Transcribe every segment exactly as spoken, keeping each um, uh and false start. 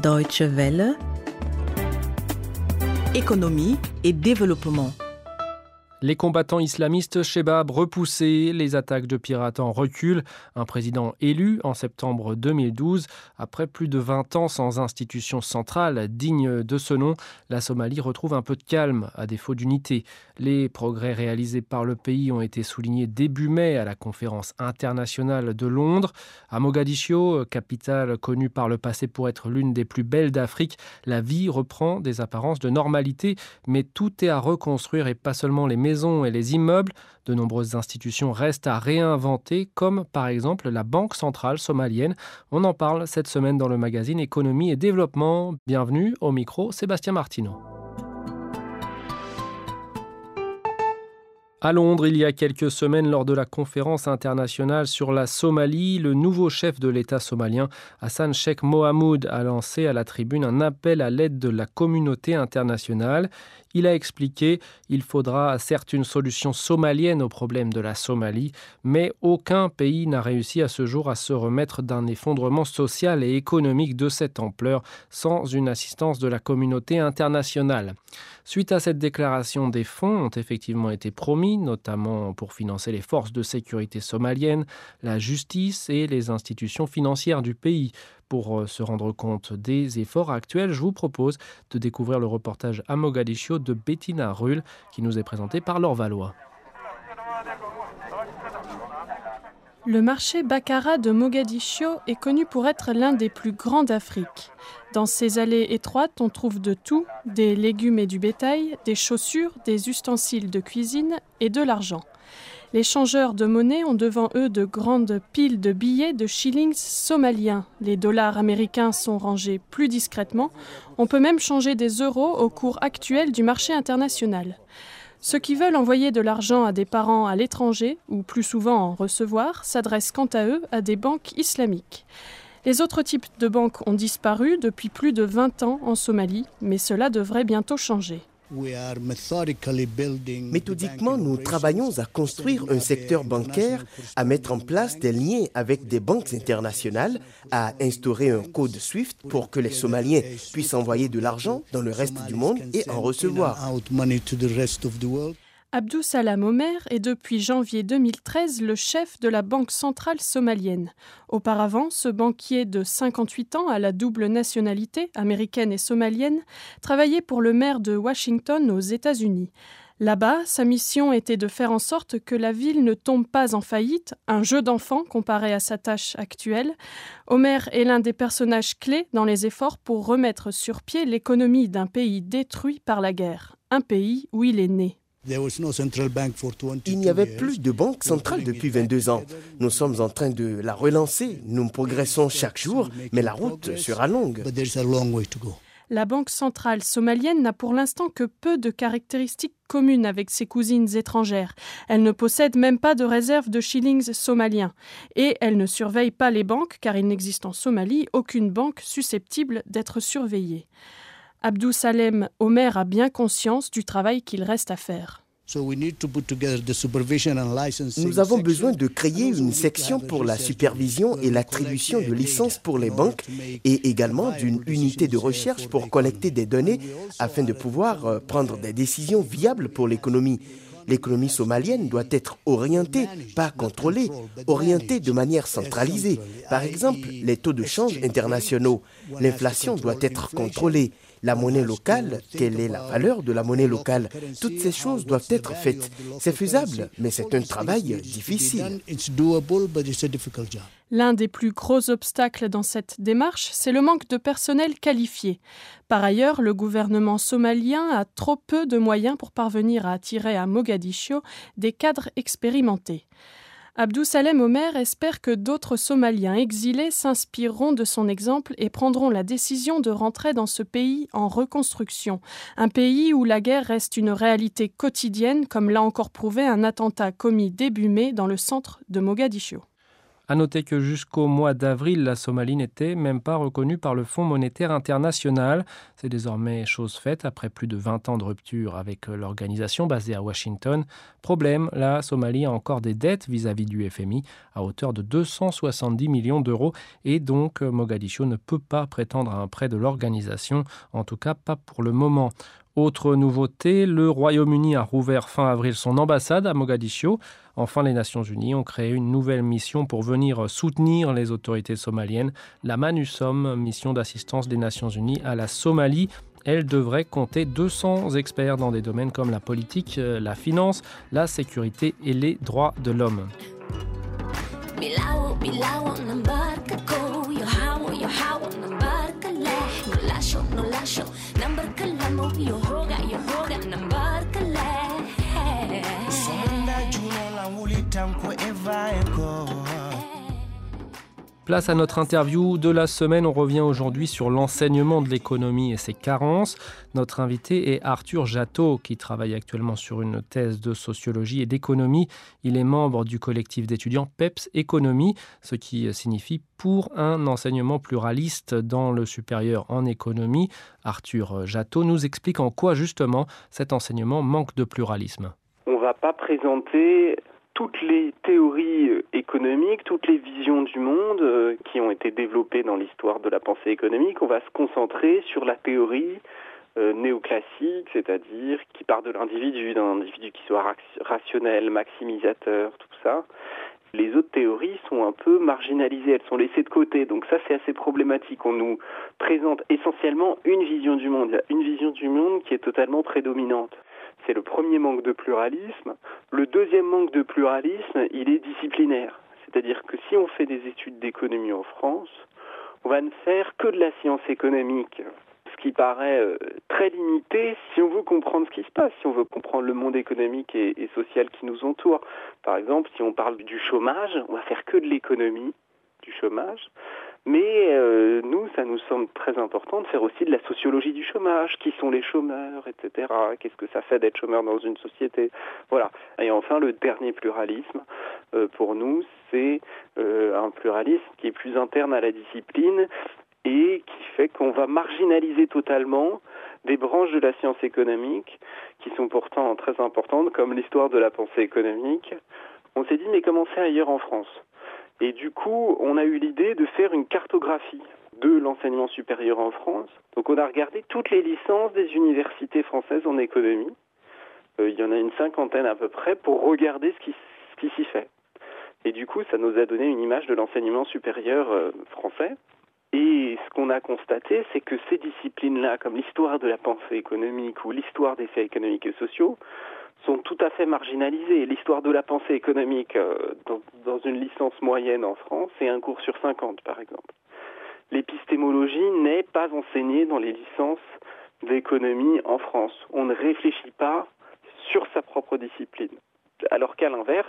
Deutsche Welle, économie et développement. Les combattants islamistes Chebab repoussés, les attaques de pirates en recul. Un président élu en septembre deux mille douze. Après plus de vingt ans sans institution centrale digne de ce nom, la Somalie retrouve un peu de calme, à défaut d'unité. Les progrès réalisés par le pays ont été soulignés début mai à la conférence internationale de Londres. À Mogadiscio, capitale connue par le passé pour être l'une des plus belles d'Afrique, la vie reprend des apparences de normalité, mais tout est à reconstruire et pas seulement les maisons et les immeubles. De nombreuses institutions restent à réinventer, comme par exemple la Banque centrale somalienne. On en parle cette semaine dans le magazine Économie et Développement. Bienvenue au micro, Sébastien Martineau. À Londres, il y a quelques semaines, lors de la conférence internationale sur la Somalie, le nouveau chef de l'État somalien, Hassan Sheikh Mohamud, a lancé à la tribune un appel à l'aide de la communauté internationale. Il a expliqué qu'il faudra certes une solution somalienne au problème de la Somalie, mais aucun pays n'a réussi à ce jour à se remettre d'un effondrement social et économique de cette ampleur sans une assistance de la communauté internationale. Suite à cette déclaration, des fonds ont effectivement été promis, notamment pour financer les forces de sécurité somaliennes, la justice et les institutions financières du pays. Pour se rendre compte des efforts actuels, je vous propose de découvrir le reportage à Mogadiscio de Bettina Rull qui nous est présenté par Laure Valois. Le marché Baccarat de Mogadiscio est connu pour être l'un des plus grands d'Afrique. Dans ses allées étroites, on trouve de tout, des légumes et du bétail, des chaussures, des ustensiles de cuisine et de l'argent. Les changeurs de monnaie ont devant eux de grandes piles de billets de shillings somaliens. Les dollars américains sont rangés plus discrètement. On peut même changer des euros au cours actuel du marché international. Ceux qui veulent envoyer de l'argent à des parents à l'étranger, ou plus souvent en recevoir, s'adressent quant à eux à des banques islamiques. Les autres types de banques ont disparu depuis plus de vingt ans en Somalie, mais cela devrait bientôt changer. Méthodiquement, nous travaillons à construire un secteur bancaire, à mettre en place des liens avec des banques internationales, à instaurer un code SWIFT pour que les Somaliens puissent envoyer de l'argent dans le reste du monde et en recevoir. Abdou Salam Omer est depuis janvier deux mille treize le chef de la Banque centrale somalienne. Auparavant, ce banquier de cinquante-huit ans à la double nationalité, américaine et somalienne, travaillait pour le maire de Washington aux États-Unis. Là-bas, sa mission était de faire en sorte que la ville ne tombe pas en faillite, un jeu d'enfant comparé à sa tâche actuelle. Omer est l'un des personnages clés dans les efforts pour remettre sur pied l'économie d'un pays détruit par la guerre, un pays où il est né. Il n'y avait plus de banque centrale depuis vingt-deux ans. Nous sommes en train de la relancer. Nous progressons chaque jour, mais la route sera longue. La Banque centrale somalienne n'a pour l'instant que peu de caractéristiques communes avec ses cousines étrangères. Elle ne possède même pas de réserve de shillings somaliens. Et elle ne surveille pas les banques, car il n'existe en Somalie aucune banque susceptible d'être surveillée. Abdou Salem Omer a bien conscience du travail qu'il reste à faire. Nous avons besoin de créer une section pour la supervision et l'attribution de licences pour les banques et également d'une unité de recherche pour collecter des données afin de pouvoir prendre des décisions viables pour l'économie. L'économie somalienne doit être orientée, pas contrôlée, orientée de manière centralisée. Par exemple, les taux de change internationaux. L'inflation doit être contrôlée. La monnaie locale, quelle est la valeur de la monnaie locale? Toutes ces choses doivent être faites. C'est faisable, mais c'est un travail difficile. L'un des plus gros obstacles dans cette démarche, c'est le manque de personnel qualifié. Par ailleurs, le gouvernement somalien a trop peu de moyens pour parvenir à attirer à Mogadiscio des cadres expérimentés. Abdou Salem Omer espère que d'autres Somaliens exilés s'inspireront de son exemple et prendront la décision de rentrer dans ce pays en reconstruction. Un pays où la guerre reste une réalité quotidienne, comme l'a encore prouvé un attentat commis début mai dans le centre de Mogadiscio. À noter que jusqu'au mois d'avril, la Somalie n'était même pas reconnue par le Fonds monétaire international. C'est désormais chose faite après plus de vingt ans de rupture avec l'organisation basée à Washington. Problème, la Somalie a encore des dettes vis-à-vis du F M I à hauteur de deux cent soixante-dix millions d'euros et donc Mogadiscio ne peut pas prétendre à un prêt de l'organisation, en tout cas pas pour le moment. Autre nouveauté, le Royaume-Uni a rouvert fin avril son ambassade à Mogadiscio. Enfin, les Nations Unies ont créé une nouvelle mission pour venir soutenir les autorités somaliennes, la MANUSOM, mission d'assistance des Nations Unies à la Somalie. Elle devrait compter deux cents experts dans des domaines comme la politique, la finance, la sécurité et les droits de l'homme. Place à notre interview de la semaine. On revient aujourd'hui sur l'enseignement de l'économie et ses carences. Notre invité est Arthur Jattot, qui travaille actuellement sur une thèse de sociologie et d'économie. Il est membre du collectif d'étudiants P E P S Économie, ce qui signifie pour un enseignement pluraliste dans le supérieur en économie. Arthur Jattot nous explique en quoi justement cet enseignement manque de pluralisme. On ne va pas présenter toutes les théories économiques, toutes les visions du monde euh, qui ont été développées dans l'histoire de la pensée économique. On va se concentrer sur la théorie euh, néoclassique, c'est-à-dire qui part de l'individu, d'un individu qui soit ra- rationnel, maximisateur, tout ça. Les autres théories sont un peu marginalisées, elles sont laissées de côté. Donc ça, c'est assez problématique. On nous présente essentiellement une vision du monde. Il y a une vision du monde qui est totalement prédominante. C'est le premier manque de pluralisme. Le deuxième manque de pluralisme, il est disciplinaire. C'est-à-dire que si on fait des études d'économie en France, on va ne faire que de la science économique, ce qui paraît euh, très limité si on veut comprendre ce qui se passe, si on veut comprendre le monde économique et, et social qui nous entoure. Par exemple, si on parle du chômage, on va faire que de l'économie du chômage. Mais euh, nous, ça nous semble très important de faire aussi de la sociologie du chômage. Qui sont les chômeurs, et cetera. Qu'est-ce que ça fait d'être chômeur dans une société? Voilà. Et enfin, le dernier pluralisme, euh, pour nous, c'est euh, un pluralisme qui est plus interne à la discipline et qui fait qu'on va marginaliser totalement des branches de la science économique qui sont pourtant très importantes, comme l'histoire de la pensée économique. On s'est dit, mais comment c'est ailleurs en France? Et du coup, on a eu l'idée de faire une cartographie de l'enseignement supérieur en France. Donc on a regardé toutes les licences des universités françaises en économie. Euh, il y en a une cinquantaine à peu près pour regarder ce qui, ce qui s'y fait. Et du coup, ça nous a donné une image de l'enseignement supérieur euh, français. Et ce qu'on a constaté, c'est que ces disciplines-là, comme l'histoire de la pensée économique ou l'histoire des faits économiques et sociaux, sont tout à fait marginalisées. L'histoire de la pensée économique euh, dans, dans une licence moyenne en France, c'est un cours sur cinquante, par exemple. L'épistémologie n'est pas enseignée dans les licences d'économie en France. On ne réfléchit pas sur sa propre discipline. Alors qu'à l'inverse,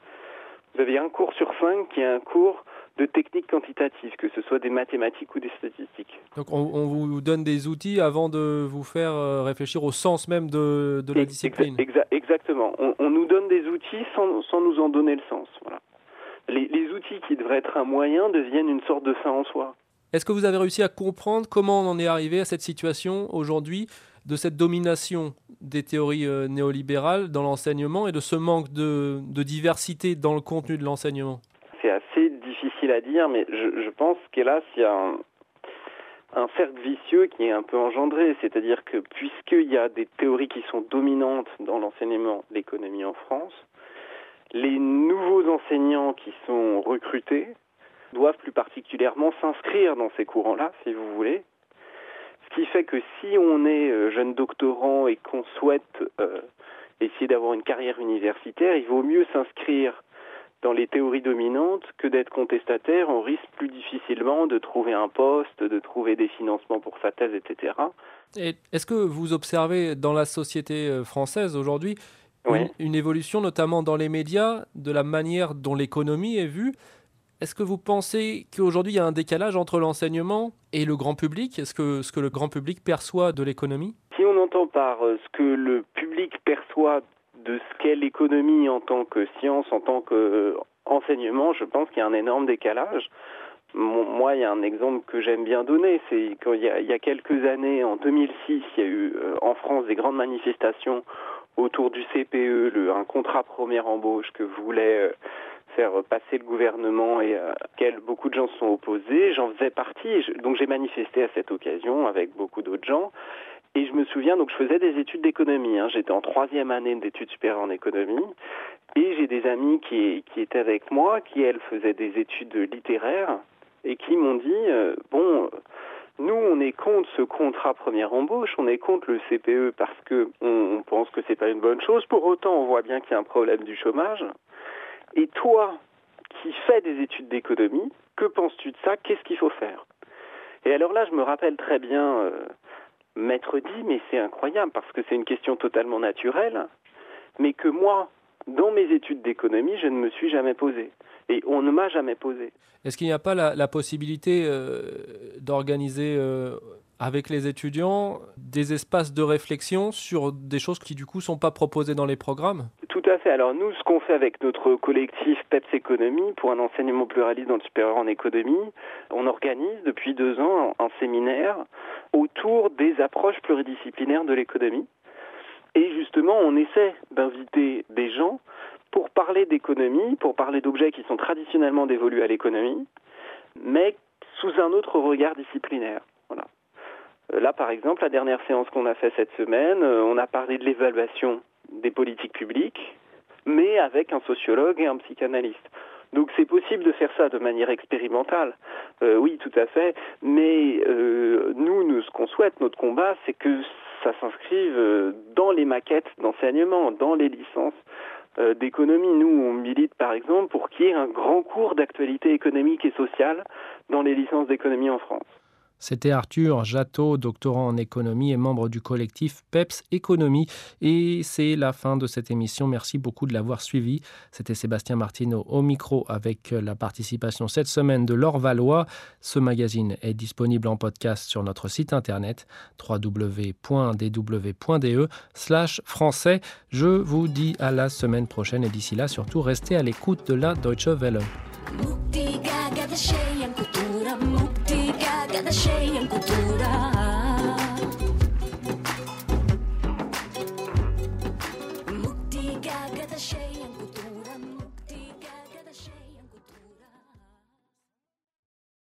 vous avez un cours sur cinq qui est un cours de techniques quantitatives, que ce soit des mathématiques ou des statistiques. Donc on, on vous donne des outils avant de vous faire réfléchir au sens même de, de la discipline. Exa- exactement. On, on nous donne des outils sans, sans nous en donner le sens. Voilà. Les, les outils qui devraient être un moyen deviennent une sorte de fin en soi. Est-ce que vous avez réussi à comprendre comment on en est arrivé à cette situation aujourd'hui, de cette domination des théories euh, néolibérales dans l'enseignement et de ce manque de, de diversité dans le contenu de l'enseignement? C'est assez difficile à dire, mais je, je pense qu'hélas, il y a un, un cercle vicieux qui est un peu engendré. C'est-à-dire que puisqu'il y a des théories qui sont dominantes dans l'enseignement de l'économie en France, les nouveaux enseignants qui sont recrutés doivent plus particulièrement s'inscrire dans ces courants-là, si vous voulez. Ce qui fait que si on est jeune doctorant et qu'on souhaite euh, essayer d'avoir une carrière universitaire, il vaut mieux s'inscrire dans les théories dominantes que d'être contestataire. On risque plus difficilement de trouver un poste, de trouver des financements pour sa thèse, et cetera. Et est-ce que vous observez dans la société française aujourd'hui oui. une, une évolution, notamment dans les médias, de la manière dont l'économie est vue? Est-ce que vous pensez qu'aujourd'hui il y a un décalage entre l'enseignement et le grand public? Est-ce que ce que le grand public perçoit de l'économie? Si on entend par ce que le public perçoit de ce qu'est l'économie en tant que science, en tant que enseignement, je pense qu'il y a un énorme décalage. Moi, il y a un exemple que j'aime bien donner, c'est qu'il y a, il y a quelques années, en deux mille six, il y a eu euh, en France des grandes manifestations autour du C P E, le, un contrat première embauche que voulait euh, faire passer le gouvernement et à laquelle beaucoup de gens se sont opposés. J'en faisais partie, je, donc j'ai manifesté à cette occasion avec beaucoup d'autres gens. Et je me souviens, donc je faisais des études d'économie, hein, j'étais en troisième année d'études supérieures en économie, et j'ai des amis qui, qui étaient avec moi, qui elles faisaient des études littéraires, et qui m'ont dit, euh, bon, nous on est contre ce contrat première embauche, on est contre le C P E parce que on, on pense que c'est pas une bonne chose, pour autant on voit bien qu'il y a un problème du chômage, et toi qui fais des études d'économie, que penses-tu de ça, qu'est-ce qu'il faut faire? Et alors là je me rappelle très bien... Euh, Maître dit, mais c'est incroyable parce que c'est une question totalement naturelle, mais que moi, dans mes études d'économie, je ne me suis jamais posée. Et on ne m'a jamais posé. Est-ce qu'il n'y a pas la, la possibilité euh, d'organiser euh, avec les étudiants des espaces de réflexion sur des choses qui du coup ne sont pas proposées dans les programmes? Tout à fait. Alors nous, ce qu'on fait avec notre collectif Peps Économie pour un enseignement pluraliste dans le supérieur en économie, on organise depuis deux ans un, un séminaire autour des approches pluridisciplinaires de l'économie. Et justement, on essaie d'inviter des gens pour parler d'économie, pour parler d'objets qui sont traditionnellement dévolus à l'économie, mais sous un autre regard disciplinaire. Voilà. Là, par exemple, la dernière séance qu'on a faite cette semaine, on a parlé de l'évaluation des politiques publiques, mais avec un sociologue et un psychanalyste. Donc c'est possible de faire ça de manière expérimentale, euh, oui, tout à fait, mais euh, nous, nous, ce qu'on souhaite, notre combat, c'est que ça s'inscrive dans les maquettes d'enseignement, dans les licences euh, d'économie. Nous, on milite par exemple pour qu'il y ait un grand cours d'actualité économique et sociale dans les licences d'économie en France. C'était Arthur Jattot, doctorant en économie et membre du collectif Peps Économie. Et c'est la fin de cette émission. Merci beaucoup de l'avoir suivi. C'était Sébastien Martineau au micro avec la participation cette semaine de Laure Valois. Ce magazine est disponible en podcast sur notre site internet w w w point d w point d e slash français. Je vous dis à la semaine prochaine et d'ici là, surtout, restez à l'écoute de la Deutsche Welle.